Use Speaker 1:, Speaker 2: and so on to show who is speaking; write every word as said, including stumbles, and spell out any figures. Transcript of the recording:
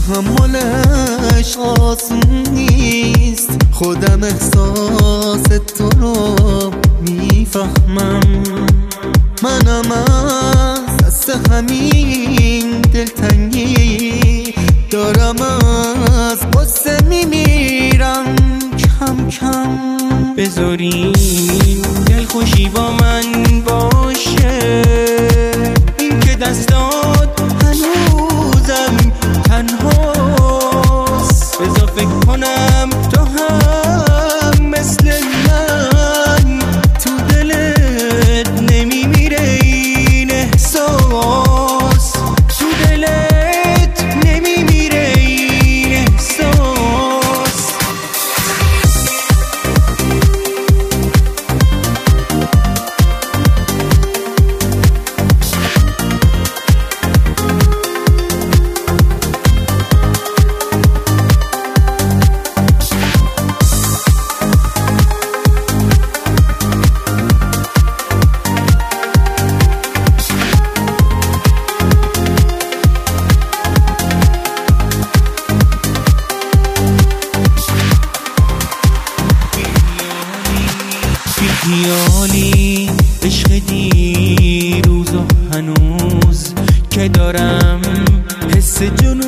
Speaker 1: تحملش آسون نیست. خودم احساس تو رو میفهمم، منم از دست همین دلتنگی دارم از قصه میمیرم کم کم.
Speaker 2: بذارین دلخوشی با من باشه، این که دستات هنوزم تنهاست. بذار فکر کنم تو هم مثل من تو دلت نمیمیره این احساس، تو دلت نمیمیره این احساس. خیالی عشق دیروز و هنوز که دارم حس جنون